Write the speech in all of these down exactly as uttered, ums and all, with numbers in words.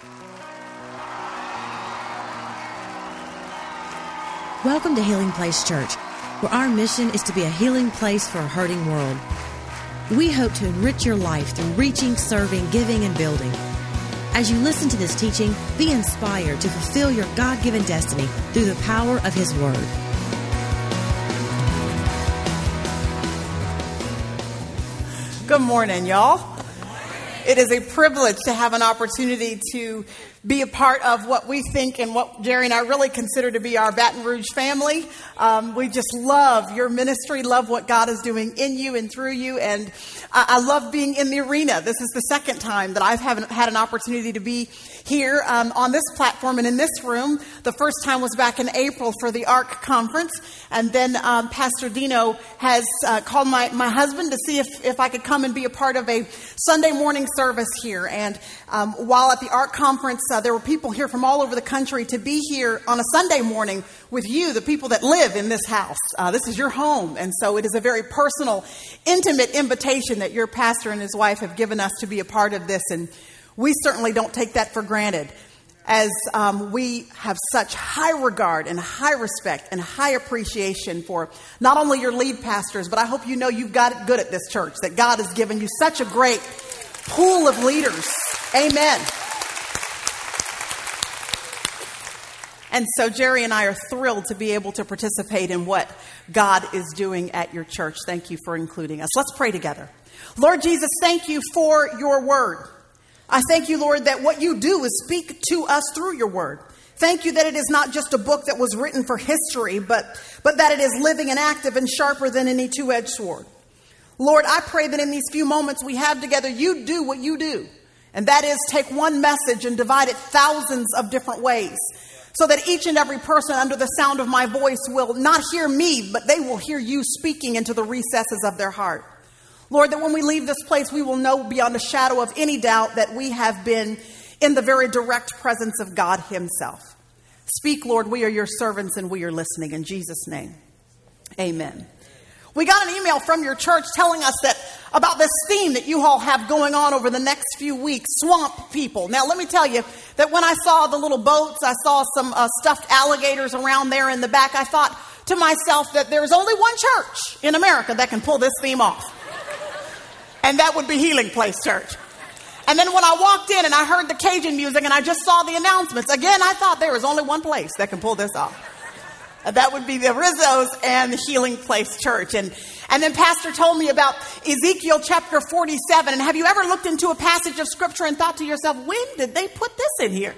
Welcome to Healing Place Church, where our mission is to be a healing place for a hurting world. We hope to enrich your life through reaching, serving, giving, and building. As you listen to this teaching, be inspired to fulfill your God-given destiny through the power of His Word. Good morning, y'all. It is a privilege to have an opportunity to be a part of what we think and what Jerry and I really consider to be our Baton Rouge family. Um, we just love your ministry, love what God is doing in you and through you. And I, I love being in the arena. This is the second time that I've haven't had an opportunity to be here um, on this platform and in this room. The first time was back in April for the ARC conference. And then um, Pastor Dino has uh, called my, my husband to see if, if I could come and be a part of a Sunday morning service here. And um, while at the ARC conference, Uh, there were people here from all over the country to be here on a Sunday morning with you, the people that live in this house. Uh, this is your home. And so it is a very personal, intimate invitation that your pastor and his wife have given us to be a part of this. And we certainly don't take that for granted, as um, we have such high regard and high respect and high appreciation for not only your lead pastors, but I hope you know you've got it good at this church, that God has given you such a great pool of leaders. Amen. And so Jerry and I are thrilled to be able to participate in what God is doing at your church. Thank you for including us. Let's pray together. Lord Jesus, thank you for your word. I thank you, Lord, that what you do is speak to us through your word. Thank you that it is not just a book that was written for history, but, but that it is living and active and sharper than any two-edged sword. Lord, I pray that in these few moments we have together, you do what you do. And that is take one message and divide it thousands of different ways, so that each and every person under the sound of my voice will not hear me, but they will hear you speaking into the recesses of their heart. Lord, that when we leave this place, we will know beyond a shadow of any doubt that we have been in the very direct presence of God Himself. Speak, Lord, we are your servants and we are listening. In Jesus' name, amen. We got an email from your church telling us that about this theme that you all have going on over the next few weeks, swamp people. Now, let me tell you that when I saw the little boats, I saw some uh, stuffed alligators around there in the back, I thought to myself that there's only one church in America that can pull this theme off. And that would be Healing Place Church. And then when I walked in and I heard the Cajun music and I just saw the announcements, again, I thought there was only one place that can pull this off. That would be the Rizzos and the Healing Place Church. And, and then Pastor told me about Ezekiel chapter forty-seven. And have you ever looked into a passage of Scripture and thought to yourself, when did they put this in here?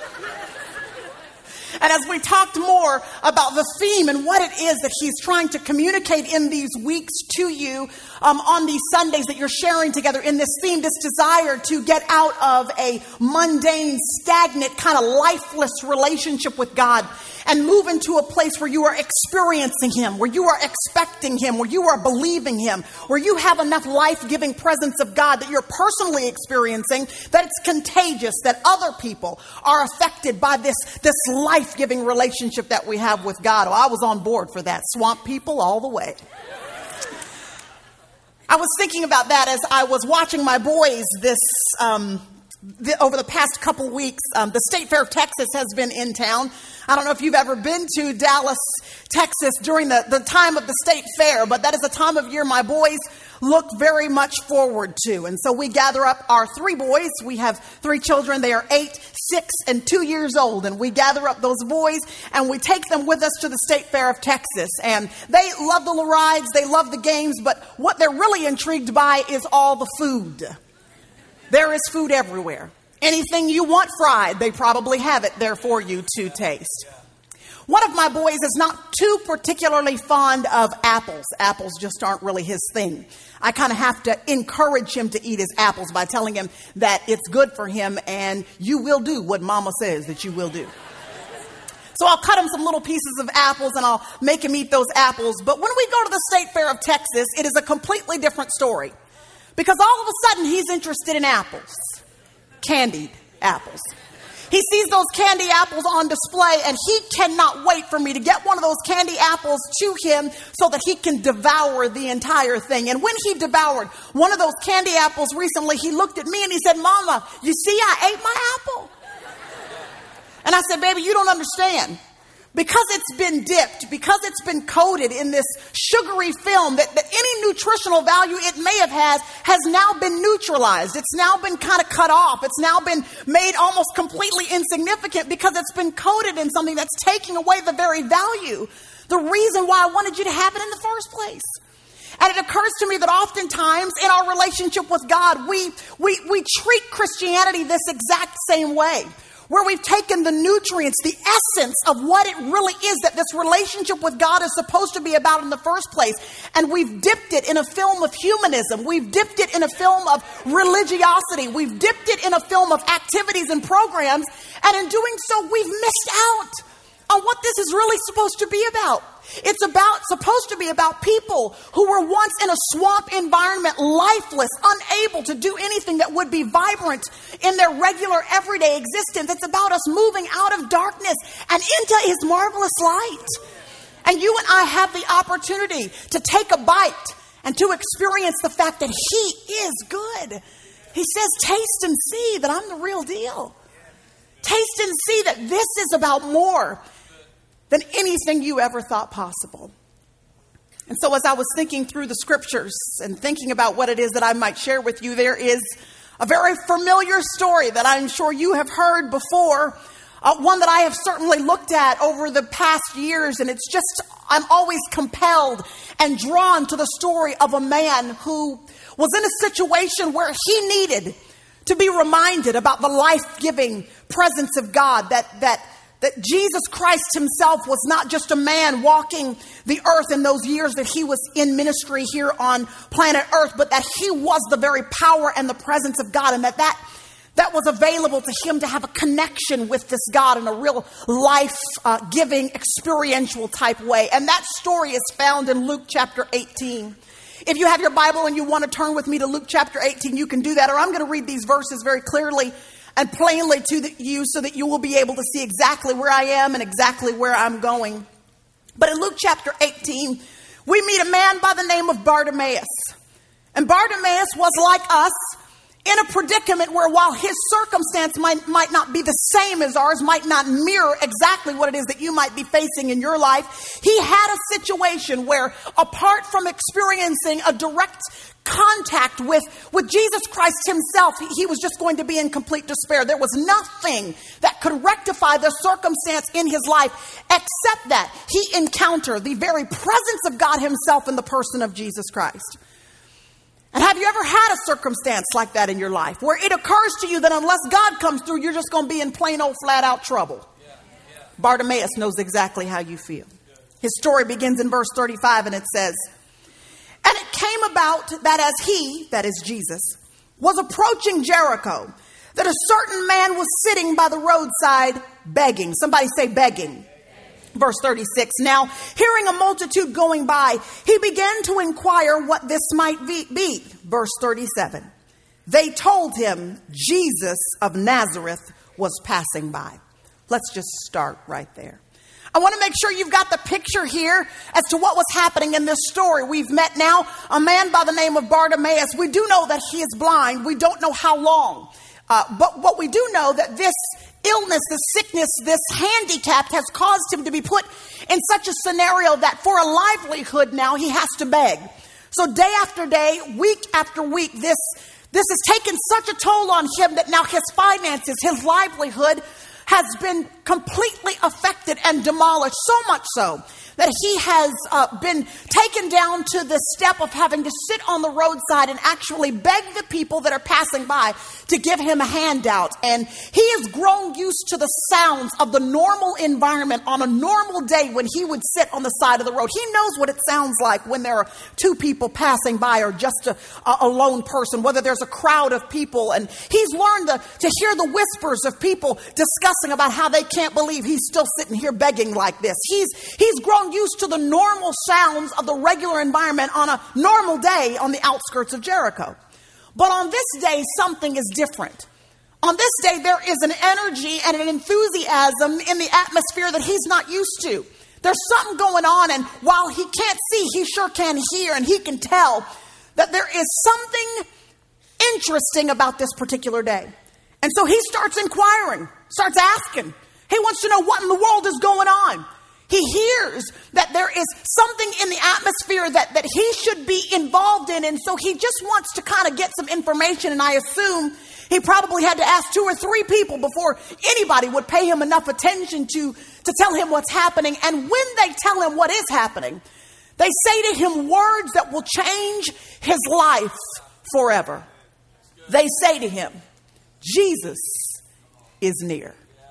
And as we talked more about the theme and what it is that He's trying to communicate in these weeks to you um, on these Sundays that you're sharing together in this theme, this desire to get out of a mundane, stagnant, kind of lifeless relationship with God and move into a place where you are experiencing Him, where you are expecting Him, where you are believing Him, where you have enough life-giving presence of God that you're personally experiencing, that it's contagious, that other people are affected by this, this life-giving relationship that we have with God. Oh, I was on board for that. Swamp people all the way. I was thinking about that as I was watching my boys this um, the, over the past couple weeks. Um, the State Fair of Texas has been in town. I don't know if you've ever been to Dallas, Texas during the, the time of the State Fair, but that is a time of year my boys look very much forward to. And so we gather up our three boys. We have three children. They are eight, six, and two years old. And we gather up those boys and we take them with us to the State Fair of Texas. And they love the rides. They love the games. But what they're really intrigued by is all the food. There is food everywhere. Anything you want fried, they probably have it there for you to taste. One of my boys is not too particularly fond of apples. Apples just aren't really his thing. I kind of have to encourage him to eat his apples by telling him that it's good for him and you will do what Mama says that you will do. So I'll cut him some little pieces of apples and I'll make him eat those apples. But when we go to the State Fair of Texas, it is a completely different story. Because all of a sudden he's interested in apples. Candied apples. He sees those candy apples on display and he cannot wait for me to get one of those candy apples to him so that he can devour the entire thing. And when he devoured one of those candy apples recently, he looked at me and he said, "Mama, you see, I ate my apple." And I said, baby, you don't understand. Because it's been dipped, because it's been coated in this sugary film, that, that any nutritional value it may have had has now been neutralized. It's now been kind of cut off. It's now been made almost completely insignificant because it's been coated in something that's taking away the very value, the reason why I wanted you to have it in the first place. And it occurs to me that oftentimes in our relationship with God, we, we, we treat Christianity this exact same way. Where we've taken the nutrients, the essence of what it really is that this relationship with God is supposed to be about in the first place, and we've dipped it in a film of humanism. We've dipped it in a film of religiosity. We've dipped it in a film of activities and programs, and in doing so, we've missed out on what this is really supposed to be about. It's about supposed to be about people who were once in a swamp environment, lifeless, unable to do anything that would be vibrant in their regular everyday existence. It's about us moving out of darkness and into his marvelous light. And you and I have the opportunity to take a bite and to experience the fact that he is good. He says, taste and see that I'm the real deal. Taste and see that this is about more than anything you ever thought possible. And so as I was thinking through the scriptures and thinking about what it is that I might share with you, there is a very familiar story that I'm sure you have heard before, uh, one that I have certainly looked at over the past years, and it's just, I'm always compelled and drawn to the story of a man who was in a situation where he needed to be reminded about the life-giving presence of God, that that that Jesus Christ himself was not just a man walking the earth in those years that he was in ministry here on planet Earth, but that he was the very power and the presence of God, and that that, that was available to him to have a connection with this God in a real life-giving, uh, experiential type way. And that story is found in Luke chapter eighteen. If you have your Bible and you want to turn with me to Luke chapter eighteen, you can do that, or I'm going to read these verses very clearly and plainly to the, you so that you will be able to see exactly where I am and exactly where I'm going. But in Luke chapter eighteen, we meet a man by the name of Bartimaeus. And Bartimaeus was like us in a predicament where while his circumstance might, might not be the same as ours, might not mirror exactly what it is that you might be facing in your life, he had a situation where apart from experiencing a direct contact with, with Jesus Christ himself, he, he was just going to be in complete despair. There was nothing that could rectify the circumstance in his life except that he encountered the very presence of God himself in the person of Jesus Christ. And have you ever had a circumstance like that in your life where it occurs to you that unless God comes through, you're just going to be in plain old flat out trouble? Yeah, yeah. Bartimaeus knows exactly how you feel. His story begins in verse thirty-five, and it says, "And it came about that as he," that is Jesus, "was approaching Jericho, that a certain man was sitting by the roadside begging." Somebody say begging. Verse thirty-six, "Now, hearing a multitude going by, he began to inquire what this might be." Verse thirty-seven, "They told him Jesus of Nazareth was passing by." Let's just start right there. I want to make sure you've got the picture here as to what was happening in this story. We've met now a man by the name of Bartimaeus. We do know that he is blind. We don't know how long. Uh, but what we do know that this illness, this sickness, this handicap has caused him to be put in such a scenario that for a livelihood now he has to beg. So day after day, week after week, this, this has taken such a toll on him that now his finances, his livelihood has been completely affected and demolished, so much so that he has uh, been taken down to the step of having to sit on the roadside and actually beg the people that are passing by to give him a handout. And he has grown used to the sounds of the normal environment on a normal day when he would sit on the side of the road. He knows what it sounds like when there are two people passing by or just a, a lone person, whether there's a crowd of people. And he's learned to, to hear the whispers of people discussing about how they can't believe he's still sitting here begging like this. He's, he's grown used to the normal sounds of the regular environment on a normal day on the outskirts of Jericho. But on this day, something is different. On this day, there is an energy and an enthusiasm in the atmosphere that he's not used to. There's something going on, and while he can't see, he sure can hear, and he can tell that there is something interesting about this particular day. And so he starts inquiring, starts asking, He wants to know what in the world is going on. He hears that there is something in the atmosphere that, that he should be involved in. And so he just wants to kind of get some information. And I assume he probably had to ask two or three people before anybody would pay him enough attention to, to tell him what's happening. And when they tell him what is happening, they say to him words that will change his life forever. They say to him, Jesus is near.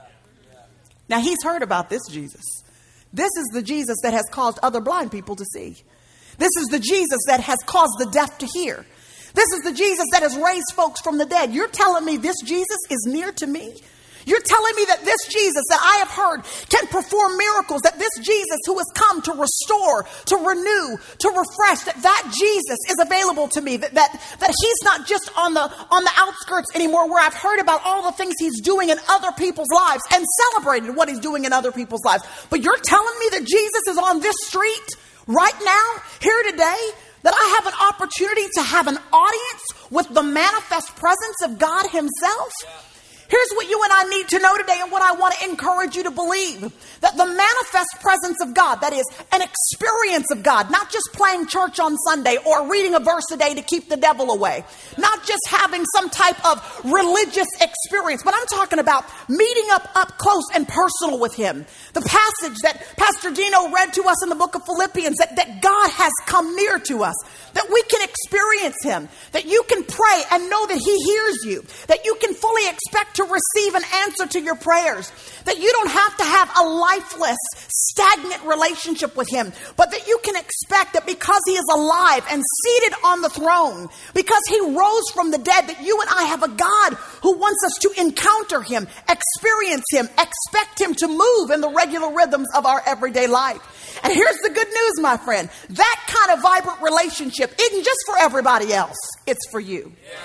Now, he's heard about this Jesus. This is the Jesus that has caused other blind people to see. This is the Jesus that has caused the deaf to hear. This is the Jesus that has raised folks from the dead. You're telling me this Jesus is near to me? You're telling me that this Jesus that I have heard can perform miracles, that this Jesus who has come to restore, to renew, to refresh, that that Jesus is available to me, that, that, that he's not just on the, on the outskirts anymore where I've heard about all the things he's doing in other people's lives and celebrated what he's doing in other people's lives. But you're telling me that Jesus is on this street right now, here today, that I have an opportunity to have an audience with the manifest presence of God himself? Here's what you and I need to know today and what I want to encourage you to believe. That the manifest presence of God, that is an experience of God, not just playing church on Sunday or reading a verse a day to keep the devil away. Not just having some type of religious experience, but I'm talking about meeting up up close and personal with him. The passage that Pastor Dino read to us in the book of Philippians, that, that God has come near to us, that we can experience him, that you can pray and know that he hears you, that you can fully expect to receive an answer to your prayers, that you don't have to have a lifeless, stagnant relationship with him, but that you can expect that because he is alive and seated on the throne, because he rose from the dead, that you and I have a God who wants us to encounter him, experience him, expect him to move in the regular rhythms of our everyday life. And here's the good news, my friend. That kind of vibrant relationship isn't just for everybody else. It's for you. Yeah.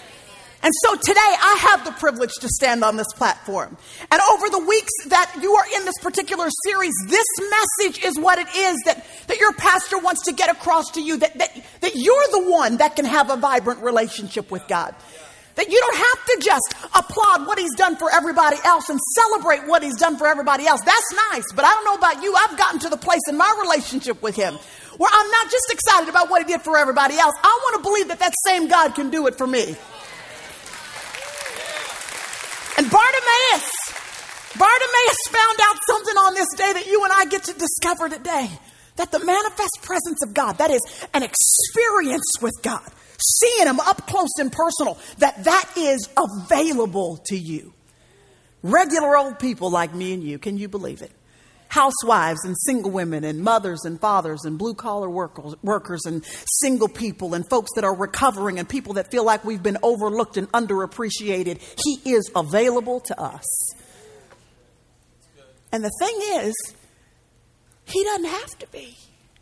And so today I have the privilege to stand on this platform. And over the weeks that you are in this particular series, this message is what it is that, that your pastor wants to get across to you, that, that, that you're the one that can have a vibrant relationship with God. That you don't have to just applaud what he's done for everybody else and celebrate what he's done for everybody else. That's nice, but I don't know about you. I've gotten to the place in my relationship with him where I'm not just excited about what he did for everybody else. I want to believe that that same God can do it for me. And Bartimaeus, Bartimaeus found out something on this day that you and I get to discover today. That the manifest presence of God, that is an experience with God, seeing him up close and personal, that that is available to you. Regular old people like me and you, can you believe it? Housewives and single women and mothers and fathers and blue collar workers, workers and single people and folks that are recovering and people that feel like we've been overlooked and underappreciated. He is available to us. And the thing is, he doesn't have to be.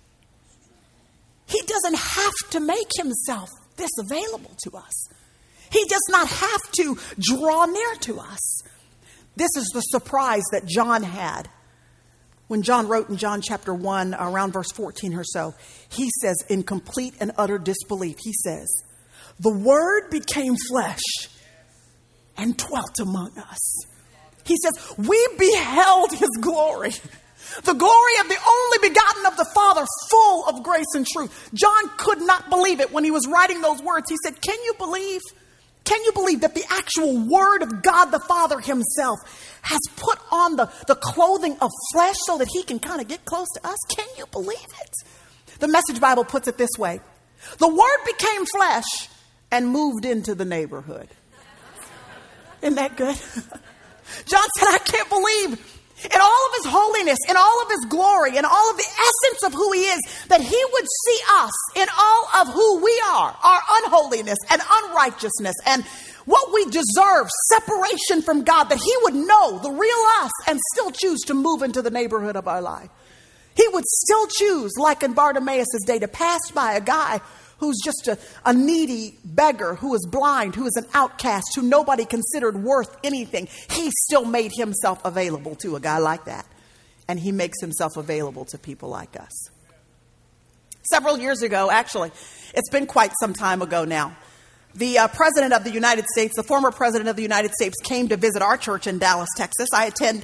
He doesn't have to make himself this available to us. He does not have to draw near to us. This is the surprise that John had. When John wrote in John chapter one, around verse fourteen or so, he says in complete and utter disbelief, he says, the Word became flesh and dwelt among us. He says, we beheld his glory, the glory of the only begotten of the Father, full of grace and truth. John could not believe it when he was writing those words. He said, can you believe? Can you believe that the actual Word of God the Father himself has put on the, the clothing of flesh so that he can kind of get close to us? Can you believe it? The Message Bible puts it this way. The Word became flesh and moved into the neighborhood. Isn't that good? John said, I can't believe in all of his holiness, in all of his glory, in all of the essence of who he is, that he would see us in all of who we are, our unholiness and unrighteousness and what we deserve, separation from God, that he would know the real us and still choose to move into the neighborhood of our life. He would still choose, like in Bartimaeus' day, to pass by a guy who's just a, a needy beggar, who is blind, who is an outcast, who nobody considered worth anything. He still made himself available to a guy like that. And he makes himself available to people like us. Several years ago, actually, it's been quite some time ago now, the uh, president of the United States, the former president of the United States, came to visit our church in Dallas, Texas. I attend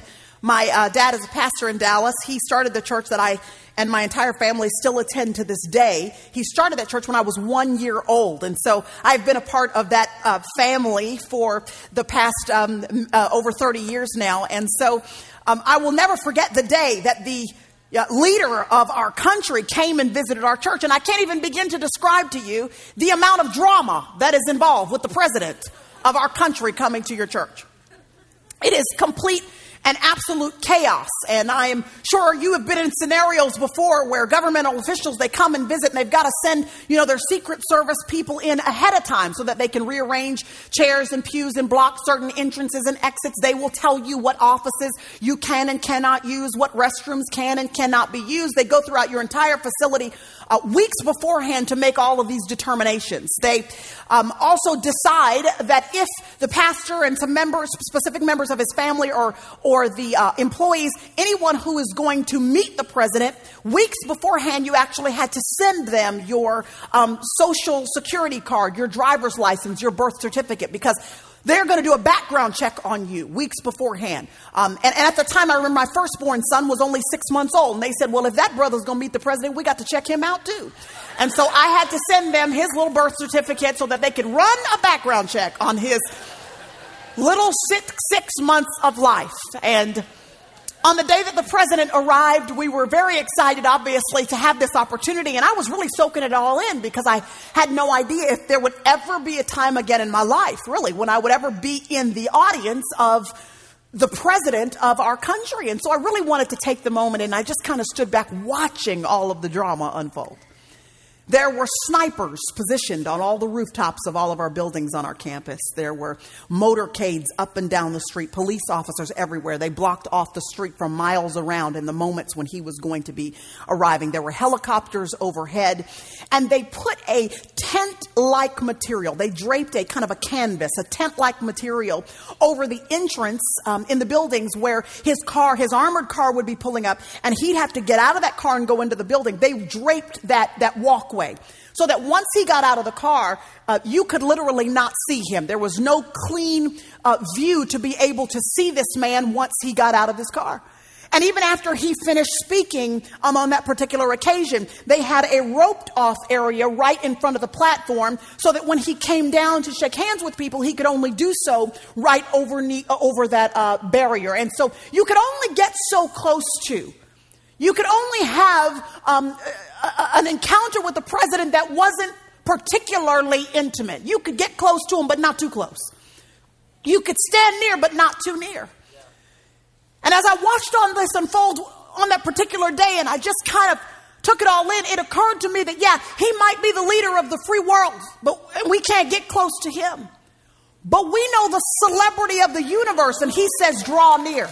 My uh, dad is a pastor in Dallas. He started the church that I and my entire family still attend to this day. He started that church when I was one year old. And so I've been a part of that uh, family for the past um, uh, over thirty years now. And so um, I will never forget the day that the uh, leader of our country came and visited our church. And I can't even begin to describe to you the amount of drama that is involved with the president of our country coming to your church. It is complete and absolute chaos. And I am sure you have been in scenarios before where governmental officials, they come and visit and they've got to send, you know, their Secret Service people in ahead of time so that they can rearrange chairs and pews and block certain entrances and exits. They will tell you what offices you can and cannot use, what restrooms can and cannot be used. They go throughout your entire facility uh, weeks beforehand to make all of these determinations. They um, also decide that if the pastor and some members, specific members of his family or or Or the uh, employees, anyone who is going to meet the president, weeks beforehand, you actually had to send them your um, social security card, your driver's license, your birth certificate, because they're going to do a background check on you weeks beforehand. Um, and, and at the time, I remember my firstborn son was only six months old. And they said, well, if that brother's going to meet the president, we got to check him out too. And so I had to send them his little birth certificate so that they could run a background check on his little six, six months of life. And on the day that the president arrived, we were very excited, obviously, to have this opportunity. And I was really soaking it all in because I had no idea if there would ever be a time again in my life, really, when I would ever be in the audience of the president of our country. And so I really wanted to take the moment, and I just kind of stood back watching all of the drama unfold. There were snipers positioned on all the rooftops of all of our buildings on our campus. There were motorcades up and down the street, police officers everywhere. They blocked off the street from miles around in the moments when he was going to be arriving. There were helicopters overhead, and they put a tent-like material. They draped a kind of a canvas, a tent-like material over the entrance um, in the buildings where his car, his armored car would be pulling up, and he'd have to get out of that car and go into the building. They draped that, that walkway so that once he got out of the car, uh, you could literally not see him. There was no clean uh, view to be able to see this man once he got out of his car. And even after he finished speaking um, on that particular occasion, they had a roped off area right in front of the platform so that when he came down to shake hands with people, he could only do so right over, uh, over that uh, barrier. And so you could only get so close to. You could only have um, a, a, an encounter with the president that wasn't particularly intimate. You could get close to him, but not too close. You could stand near, but not too near. And as I watched on this unfold on that particular day, and I just kind of took it all in, it occurred to me that, yeah, he might be the leader of the free world, but we can't get close to him. But we know the celebrity of the universe, and he says, draw near.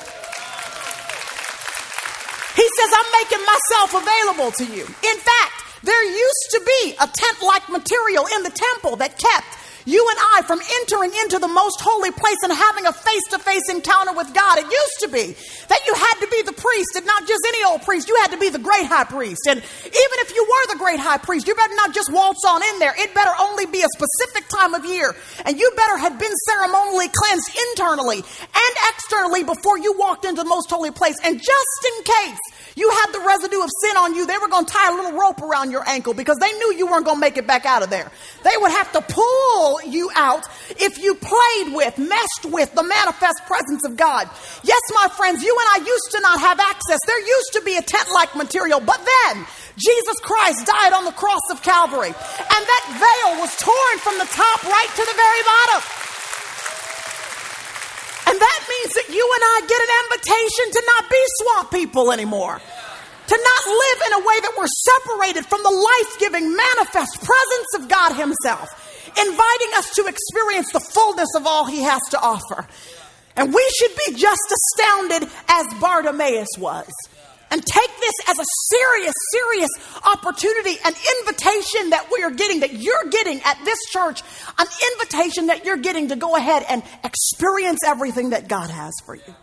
He says, I'm making myself available to you. In fact, there used to be a tent-like material in the temple that kept you and I from entering into the most holy place and having a face-to-face encounter with God. It used to be that you had to be the priest, and not just any old priest. You had to be the great high priest. And even if you were the great high priest, you better not just waltz on in there. It better only be a specific time of year. And you better have been ceremonially cleansed internally and externally before you walked into the most holy place. And just in case you had the residue of sin on you, they were going to tie a little rope around your ankle because they knew you weren't going to make it back out of there. They would have to pull you out if you played with, messed with the manifest presence of God. Yes, my friends, you and I used to not have access. There used to be a tent-like material, but then Jesus Christ died on the cross of Calvary, and that veil was torn from the top right to the very bottom. And that means that you and I get an invitation to not be swamp people anymore. To not live in a way that we're separated from the life-giving, manifest presence of God himself, inviting us to experience the fullness of all he has to offer. And we should be just astounded as Bartimaeus was. And take this as a serious, serious opportunity, an invitation that we are getting, that you're getting at this church, an invitation that you're getting to go ahead and experience everything that God has for you.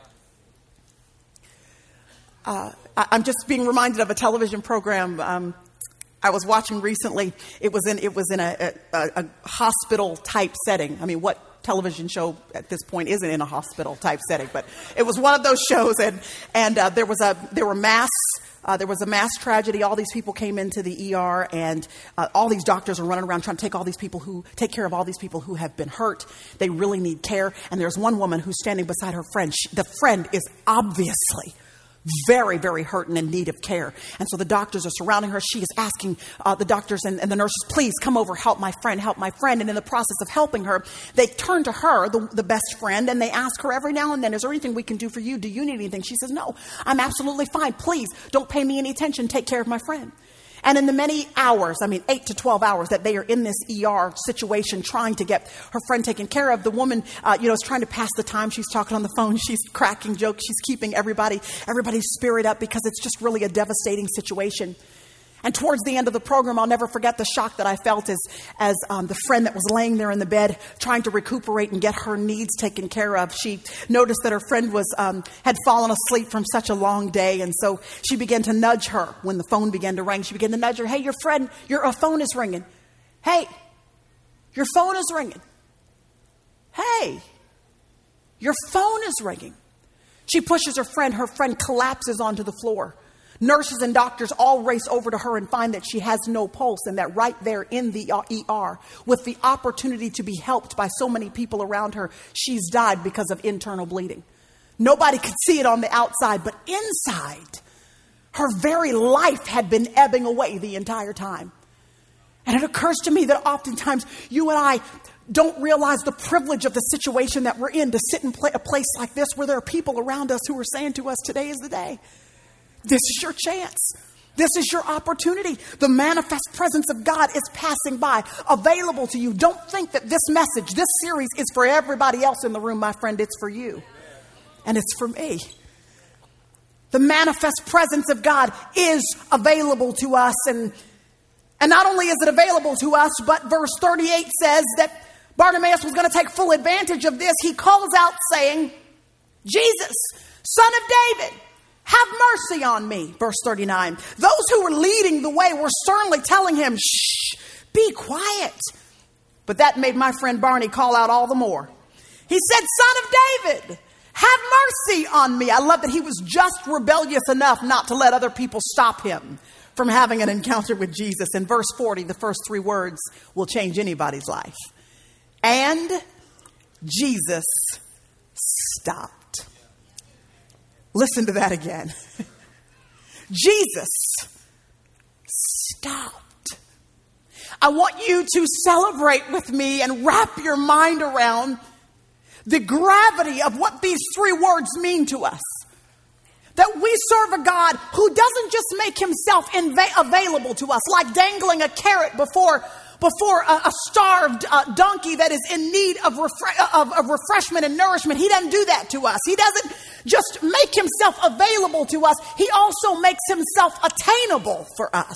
Uh, I'm just being reminded of a television program um, I was watching recently. It was in it was in a, a, a hospital type setting. I mean, what television show at this point isn't in a hospital type setting, but it was one of those shows. And, and uh, there was a, there were mass, uh, there was a mass tragedy. All these people came into the E R, and uh, all these doctors are running around trying to take all these people who, take care of all these people who have been hurt. They really need care. And there's one woman who's standing beside her friend. She, the friend is obviously very, very hurt and in need of care. And so the doctors are surrounding her. She is asking uh, the doctors and, and the nurses, please come over, help my friend, help my friend. And in the process of helping her, they turn to her, the, the best friend, and they ask her every now and then, is there anything we can do for you? Do you need anything? She says, no, I'm absolutely fine. Please don't pay me any attention. Take care of my friend. And in the many hours, I mean, eight to twelve hours that they are in this E R situation trying to get her friend taken care of, the woman, uh, you know, is trying to pass the time. She's talking on the phone. She's cracking jokes. She's keeping everybody, everybody's spirit up because it's just really a devastating situation. And towards the end of the program, I'll never forget the shock that I felt as, as um, the friend that was laying there in the bed trying to recuperate and get her needs taken care of. She noticed that her friend was um, had fallen asleep from such a long day. And so she began to nudge her when the phone began to ring. She began to nudge her. Hey, your friend, your uh, phone is ringing. Hey, your phone is ringing. Hey, your phone is ringing. She pushes her friend. Her friend collapses onto the floor. Nurses and doctors all race over to her and find that she has no pulse, and that right there in the E R, with the opportunity to be helped by so many people around her, she's died because of internal bleeding. Nobody could see it on the outside, but inside, her very life had been ebbing away the entire time. And it occurs to me that oftentimes you and I don't realize the privilege of the situation that we're in to sit in a place like this where there are people around us who are saying to us, today is the day. This is your chance. This is your opportunity. The manifest presence of God is passing by, available to you. Don't think that this message, this series is for everybody else in the room, my friend. It's for you. And it's for me. The manifest presence of God is available to us. And, and not only is it available to us, but verse thirty-eight says that Bartimaeus was going to take full advantage of this. He calls out saying, Jesus, Son of David, have mercy on me. Verse thirty-nine. Those who were leading the way were sternly telling him, shh, be quiet. But that made my friend Barney call out all the more. He said, Son of David, have mercy on me. I love that he was just rebellious enough not to let other people stop him from having an encounter with Jesus. In verse forty, the first three words will change anybody's life. And Jesus stopped. Listen to that again. Jesus stopped. I want you to celebrate with me and wrap your mind around the gravity of what these three words mean to us. That we serve a God who doesn't just make himself inva- available to us, like dangling a carrot before Before a, a starved uh, donkey that is in need of, refre- of, of refreshment and nourishment. He doesn't do that to us. He doesn't just make himself available to us. He also makes himself attainable for us.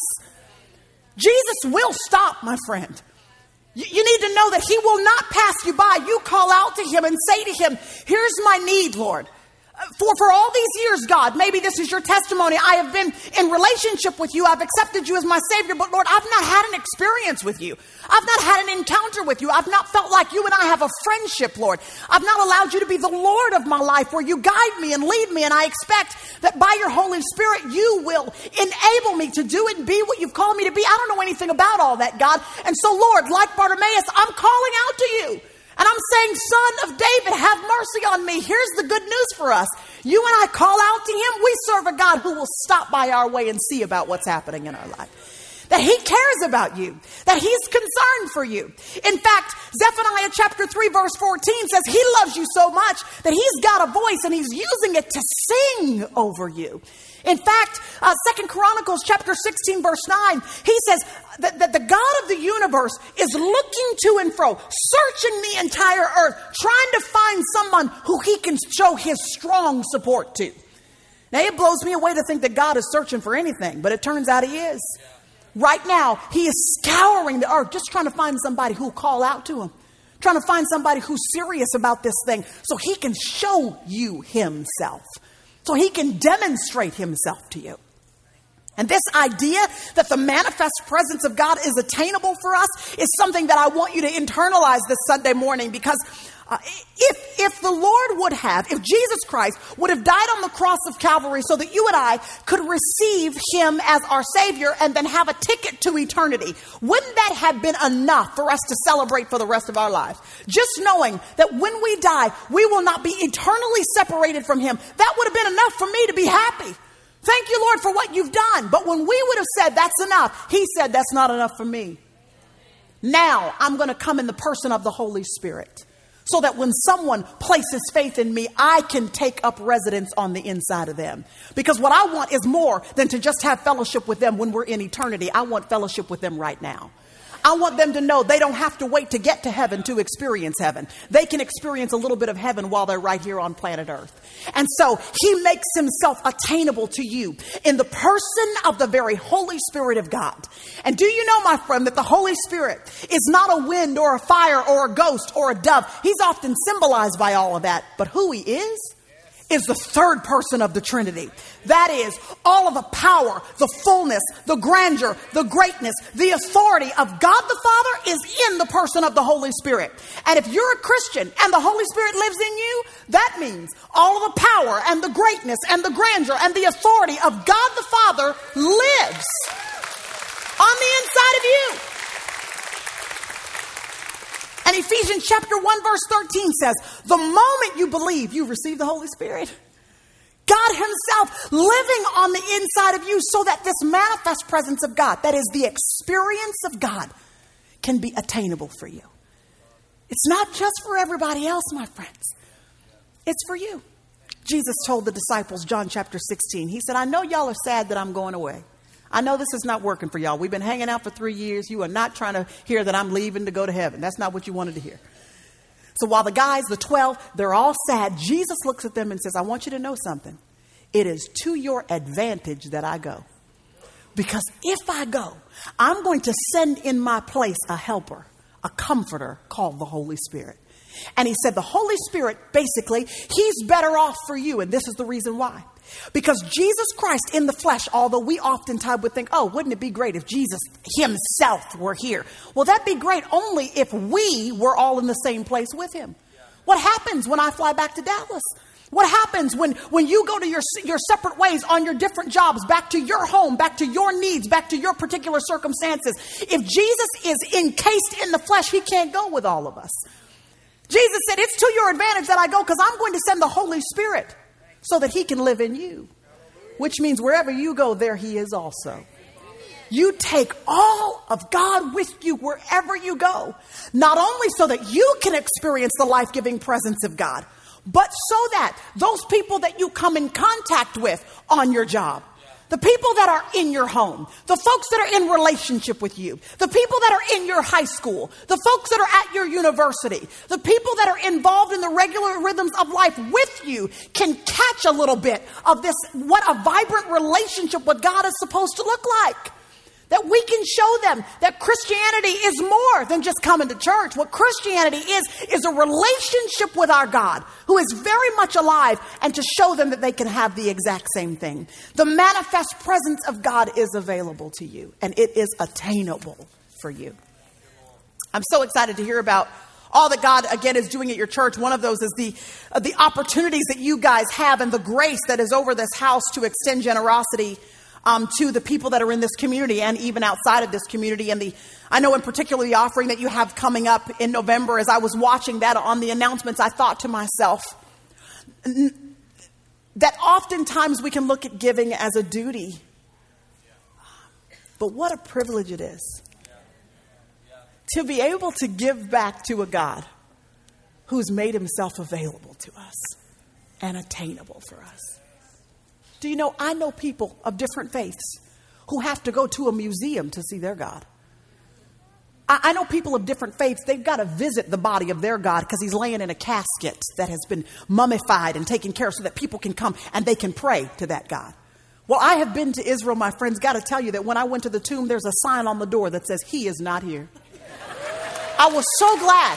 Jesus will stop, my friend. You, you need to know that he will not pass you by. You call out to him and say to him, here's my need, Lord. For, for all these years, God, maybe this is your testimony. I have been in relationship with you. I've accepted you as my Savior. But Lord, I've not had an experience with you. I've not had an encounter with you. I've not felt like you and I have a friendship, Lord. I've not allowed you to be the Lord of my life where you guide me and lead me. And I expect that by your Holy Spirit, you will enable me to do and be what you've called me to be. I don't know anything about all that, God. And so, Lord, like Bartimaeus, I'm calling out to you. And I'm saying, Son of David, have mercy on me. Here's the good news for us. You and I call out to him. We serve a God who will stop by our way and see about what's happening in our life. That he cares about you. That he's concerned for you. In fact, Zephaniah chapter three verse fourteen says he loves you so much that he's got a voice and he's using it to sing over you. In fact, uh, Second Chronicles chapter sixteen verse nine, he says that, that the God of the universe is looking to and fro, searching the entire earth, trying to find someone who he can show his strong support to. Now, it blows me away to think that God is searching for anything, but it turns out he is. Right now, he is scouring the earth, just trying to find somebody who will call out to him, trying to find somebody who's serious about this thing so he can show you himself. So he can demonstrate himself to you. And this idea that the manifest presence of God is attainable for us is something that I want you to internalize this Sunday morning, because Uh, if, if the Lord would have, if Jesus Christ would have died on the cross of Calvary so that you and I could receive him as our Savior and then have a ticket to eternity, wouldn't that have been enough for us to celebrate for the rest of our lives? Just knowing that when we die, we will not be eternally separated from him. That would have been enough for me to be happy. Thank you, Lord, for what you've done. But when we would have said that's enough, he said that's not enough for me. Now I'm going to come in the person of the Holy Spirit, so that when someone places faith in me, I can take up residence on the inside of them. Because what I want is more than to just have fellowship with them when we're in eternity. I want fellowship with them right now. I want them to know they don't have to wait to get to heaven to experience heaven. They can experience a little bit of heaven while they're right here on planet Earth. And so he makes himself attainable to you in the person of the very Holy Spirit of God. And do you know, my friend, that the Holy Spirit is not a wind or a fire or a ghost or a dove? He's often symbolized by all of that. But who he is, is the third person of the Trinity. That is, all of the power, the fullness, the grandeur, the greatness, the authority of God the Father is in the person of the Holy Spirit. And if you're a Christian and the Holy Spirit lives in you, that means all of the power and the greatness and the grandeur and the authority of God the Father lives on the inside of you. And Ephesians chapter one verse thirteen says, the moment you believe, you receive the Holy Spirit. God himself living on the inside of you so that this manifest presence of God, that is the experience of God, can be attainable for you. It's not just for everybody else, my friends. It's for you. Jesus told the disciples, John chapter sixteen, he said, I know y'all are sad that I'm going away. I know this is not working for y'all. We've been hanging out for three years. You are not trying to hear that I'm leaving to go to heaven. That's not what you wanted to hear. So while the guys, the twelve, they're all sad, Jesus looks at them and says, I want you to know something. It is to your advantage that I go. Because if I go, I'm going to send in my place a helper, a comforter called the Holy Spirit. And he said the Holy Spirit, basically, he's better off for you. And this is the reason why. Because Jesus Christ in the flesh, although we oftentimes would think, oh, wouldn't it be great if Jesus himself were here? Well, that'd be great only if we were all in the same place with him. What happens when I fly back to Dallas? What happens when, when you go to your, your separate ways on your different jobs, back to your home, back to your needs, back to your particular circumstances? If Jesus is encased in the flesh, he can't go with all of us. Jesus said, it's to your advantage that I go because I'm going to send the Holy Spirit so that he can live in you. Which means wherever you go, there he is also. You take all of God with you wherever you go. Not only so that you can experience the life-giving presence of God, but so that those people that you come in contact with on your job, the people that are in your home, the folks that are in relationship with you, the people that are in your high school, the folks that are at your university, the people that are involved in the regular rhythms of life with you can catch a little bit of this, what a vibrant relationship with God is supposed to look like. That we can show them that Christianity is more than just coming to church. What Christianity is, is a relationship with our God who is very much alive, and to show them that they can have the exact same thing. The manifest presence of God is available to you, and it is attainable for you. I'm so excited to hear about all that God, again, is doing at your church. One of those is the, uh, the opportunities that you guys have and the grace that is over this house to extend generosity Um, to the people that are in this community and even outside of this community. And the, I know in particular the offering that you have coming up in November. As I was watching that on the announcements, I thought to myself n- that oftentimes we can look at giving as a duty. But what a privilege it is to be able to give back to a God who's made himself available to us and attainable for us. Do you know, I know people of different faiths who have to go to a museum to see their God. I, I know people of different faiths, they've got to visit the body of their God because he's laying in a casket that has been mummified and taken care of so that people can come and they can pray to that God. Well, I have been to Israel, my friends. Got to tell you that when I went to the tomb, there's a sign on the door that says, he is not here. I was so glad.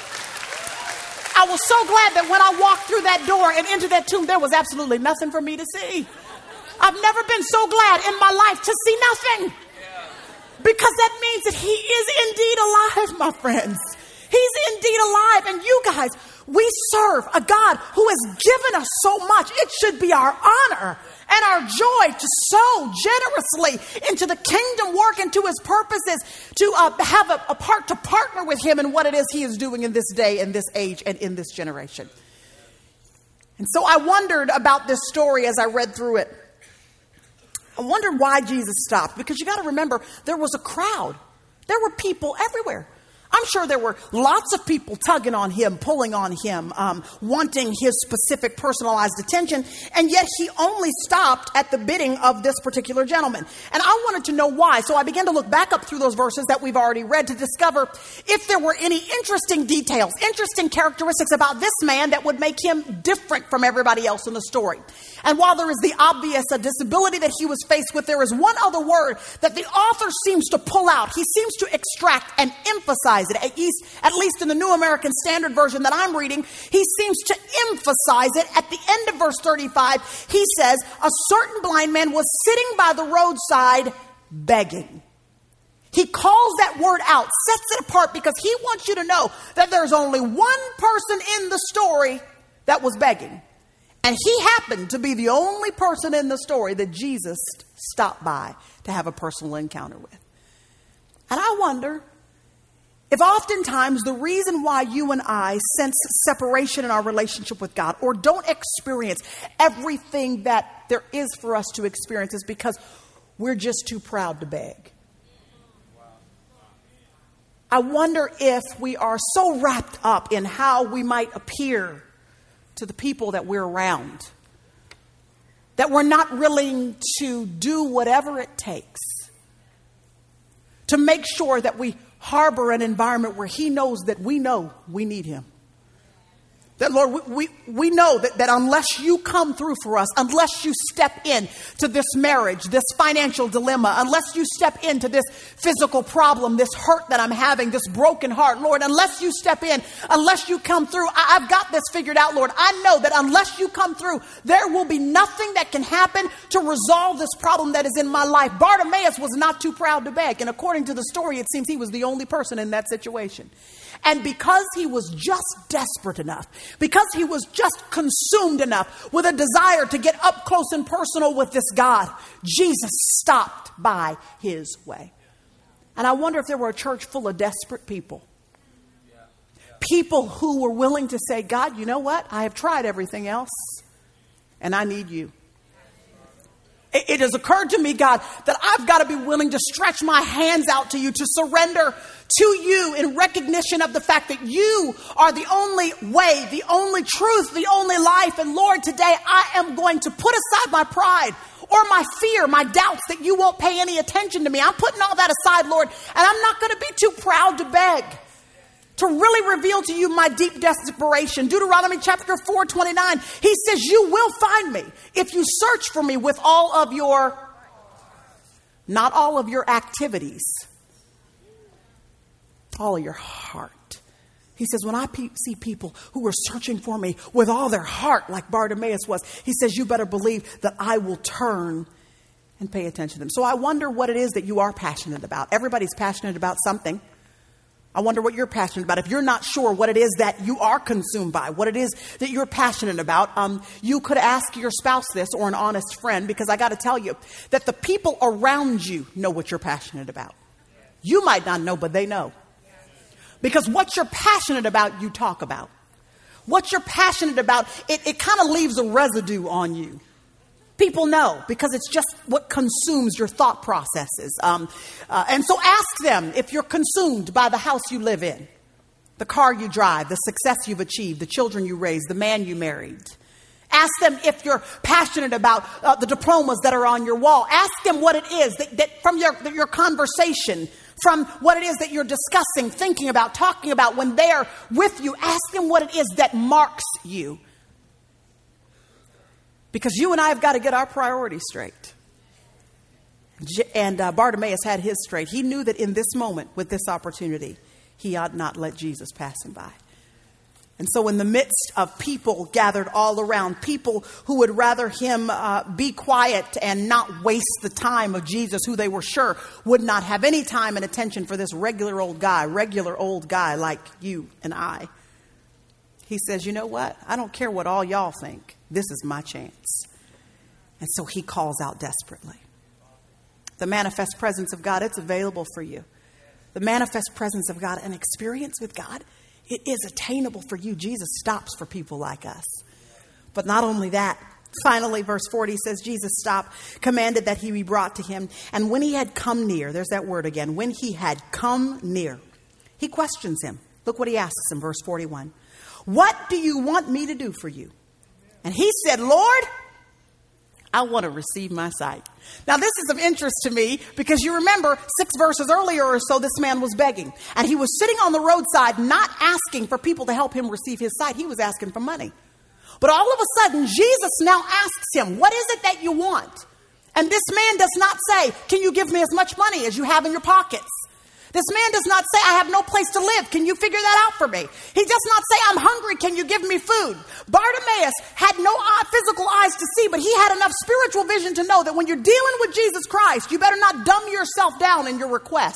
I was so glad that when I walked through that door and into that tomb, there was absolutely nothing for me to see. I've never been so glad in my life to see nothing. Because that means that he is indeed alive, my friends. He's indeed alive. And you guys, We serve a God who has given us so much. It should be our honor and our joy to sow generously into the kingdom work, into his purposes, to uh, have a, a part to partner with him in what it is he is doing in this day, in this age, and in this generation. And so I wondered about this story as I read through it. I wondered why Jesus stopped, because you got to remember, there was a crowd. There were people everywhere. I'm sure there were lots of people tugging on him, pulling on him, um, wanting his specific personalized attention. And yet he only stopped at the bidding of this particular gentleman. And I wanted to know why. So I began to look back up through those verses that we've already read to discover if there were any interesting details, interesting characteristics about this man that would make him different from everybody else in the story. And while there is the obvious uh, disability that he was faced with, there is one other word that the author seems to pull out. He seems to extract and emphasize it, at least, at least in the New American Standard Version that I'm reading. He seems to emphasize it. At the end of verse thirty-five, he says, a certain blind man was sitting by the roadside begging. He calls that word out, sets it apart, because he wants you to know that there's only one person in the story that was begging. And he happened to be the only person in the story that Jesus stopped by to have a personal encounter with. And I wonder if oftentimes the reason why you and I sense separation in our relationship with God, or don't experience everything that there is for us to experience, is because we're just too proud to beg. I wonder if we are so wrapped up in how we might appear to the people that we're around, that we're not willing to do whatever it takes to make sure that we harbor an environment where he knows that we know we need him. That, Lord, we, we, we know that, that unless you come through for us, unless you step in to this marriage, this financial dilemma, unless you step into this physical problem, this hurt that I'm having, this broken heart, Lord, unless you step in, unless you come through, I, I've got this figured out, Lord. I know that unless you come through, there will be nothing that can happen to resolve this problem that is in my life. Bartimaeus was not too proud to beg. And according to the story, it seems he was the only person in that situation. And because he was just desperate enough, because he was just consumed enough with a desire to get up close and personal with this God, Jesus stopped by his way. And I wonder if there were a church full of desperate people. People who were willing to say, God, you know what? I have tried everything else, and I need you. It, it has occurred to me, God, that I've got to be willing to stretch my hands out to you, to surrender to you in recognition of the fact that you are the only way, the only truth, the only life. And Lord, today I am going to put aside my pride or my fear, my doubts that you won't pay any attention to me. I'm putting all that aside, Lord, and I'm not going to be too proud to beg, to really reveal to you my deep desperation. Deuteronomy chapter four, twenty-nine, he says, you will find me if you search for me with all of your, not all of your activities, all of your heart. He says, when I pe- see people who are searching for me with all their heart, like Bartimaeus was, he says, you better believe that I will turn and pay attention to them. So I wonder what it is that you are passionate about. Everybody's passionate about something. I wonder what you're passionate about. If you're not sure what it is that you are consumed by, what it is that you're passionate about, um, you could ask your spouse this, or an honest friend, because I got to tell you that the people around you know what you're passionate about. You might not know, but they know. Because what you're passionate about, you talk about. What you're passionate about, it, it kind of leaves a residue on you. People know, because it's just what consumes your thought processes. Um, uh, and so ask them if you're consumed by the house you live in, the car you drive, the success you've achieved, the children you raised, the man you married. Ask them if you're passionate about uh, the diplomas that are on your wall. Ask them what it is that, that from your, your conversation, from what it is that you're discussing, thinking about, talking about when they're with you. Ask them what it is that marks you. Because you and I have got to get our priorities straight. And uh, Bartimaeus had his straight. He knew that in this moment, with this opportunity, he ought not let Jesus pass him by. And so in the midst of people gathered all around, people who would rather him uh, be quiet and not waste the time of Jesus, who they were sure would not have any time and attention for this regular old guy, regular old guy like you and I. he says, you know what? I don't care what all y'all think. This is my chance. And so he calls out desperately. The manifest presence of God, it's available for you. The manifest presence of God, an experience with God, it is attainable for you. Jesus stops for people like us. But not only that, finally, verse forty says, Jesus stopped, commanded that he be brought to him. And when he had come near, there's that word again, when he had come near, he questions him. Look what he asks him, verse forty-one. What do you want me to do for you? And he said, Lord, I want to receive my sight. Now, this is of interest to me because you remember six verses earlier or so, this man was begging. And he was sitting on the roadside, not asking for people to help him receive his sight. He was asking for money. But all of a sudden, Jesus now asks him, what is it that you want? And this man does not say, can you give me as much money as you have in your pockets? This man does not say, I have no place to live. Can you figure that out for me? He does not say, I'm hungry. Can you give me food? Bartimaeus had no physical eyes to see, but he had enough spiritual vision to know that when you're dealing with Jesus Christ, you better not dumb yourself down in your requests.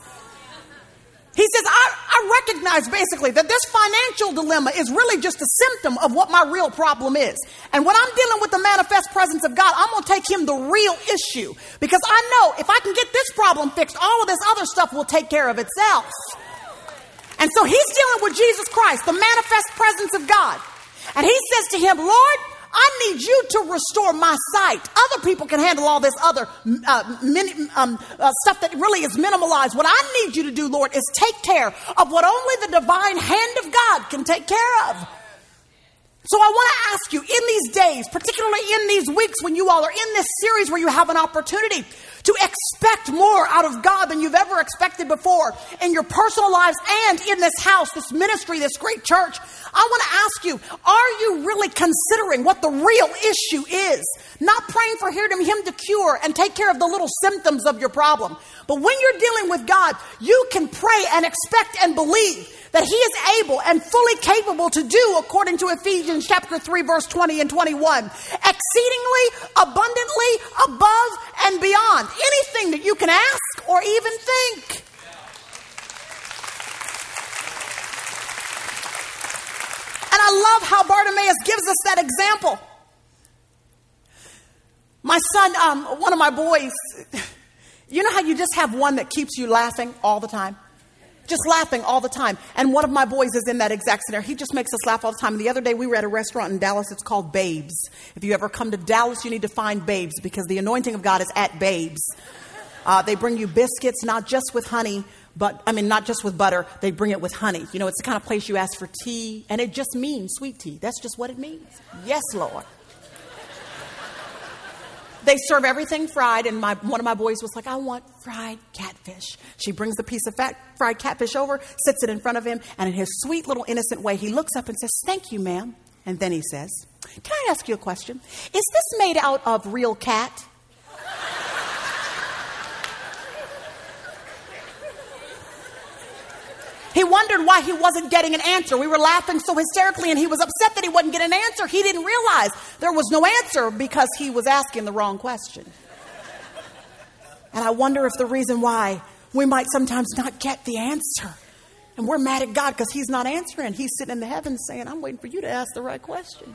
He says, I, I recognize basically that this financial dilemma is really just a symptom of what my real problem is. And when I'm dealing with the manifest presence of God, I'm going to take him the real issue. Because I know if I can get this problem fixed, all of this other stuff will take care of itself. And so he's dealing with Jesus Christ, the manifest presence of God. And he says to him, Lord, I need you to restore my sight. Other people can handle all this other uh, mini, um, uh, stuff that really is minimalized. What I need you to do, Lord, is take care of what only the divine hand of God can take care of. So I want to ask you, in these days, particularly in these weeks when you all are in this series where you have an opportunity to expect more out of God than you've ever expected before in your personal lives and in this house, this ministry, this great church, I want to ask you, are you really considering what the real issue is? Not praying for him to cure and take care of the little symptoms of your problem. But when you're dealing with God, you can pray and expect and believe that he is able and fully capable to do, according to Ephesians chapter three, verse twenty and twenty-one, exceedingly, abundantly, above and beyond anything that you can ask or even think. And I love how Bartimaeus gives us that example. My son, um, one of my boys, you know how you just have one that keeps you laughing all the time? Just laughing all the time. And one of my boys is in that exact scenario. He just makes us laugh all the time. The other day we were at a restaurant in Dallas. It's called Babes. If you ever come to Dallas, you need to find Babes because the anointing of God is at Babes. Uh, they bring you biscuits, not just with honey, but I mean, not just with butter. They bring it with honey. You know, it's the kind of place you ask for tea, and it just means sweet tea. That's just what it means. Yes, Lord. They serve everything fried, and my one of my boys was like, I want fried catfish. She brings the piece of fat, fried catfish over, sits it in front of him, and in his sweet little innocent way, he looks up and says, thank you, ma'am. And then he says, can I ask you a question? Is this made out of real cat? He wondered why he wasn't getting an answer. We were laughing so hysterically, and he was upset that he wasn't getting an answer. He didn't realize there was no answer because he was asking the wrong question. And I wonder if the reason why we might sometimes not get the answer, and we're mad at God because he's not answering. He's sitting in the heavens saying, I'm waiting for you to ask the right question.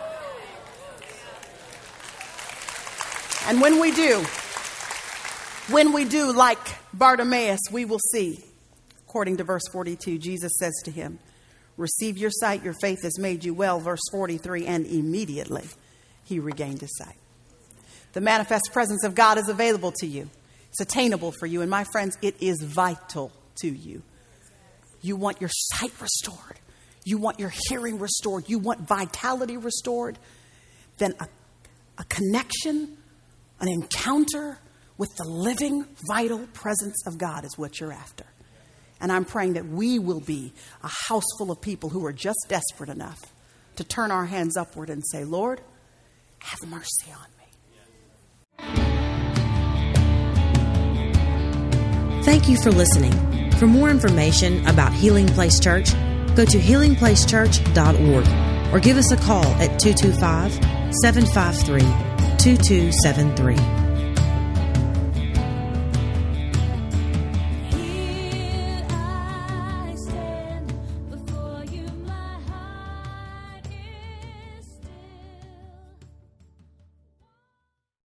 And when we do, when we do like Bartimaeus, we will see. According to verse forty-two, Jesus says to him, receive your sight, your faith has made you well. Verse forty-three, and immediately he regained his sight. The manifest presence of God is available to you. It's attainable for you. And my friends, it is vital to you. You want your sight restored. You want your hearing restored. You want vitality restored. Then a, a connection, an encounter with the living, vital presence of God is what you're after. And I'm praying that we will be a house full of people who are just desperate enough to turn our hands upward and say, Lord, have mercy on me. Thank you for listening. For more information about Healing Place Church, go to healing place church dot org or give us a call at two two five, seven five three, two two seven three.